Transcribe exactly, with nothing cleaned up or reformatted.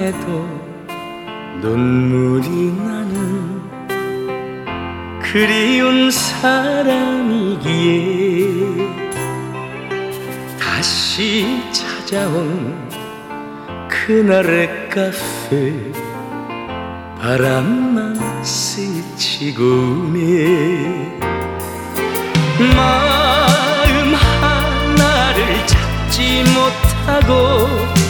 해도 눈물이 나는 그리운 사람이기에 다시 찾아온 그날의 카페 바람만 스치고네 마음 하나를 찾지 못하고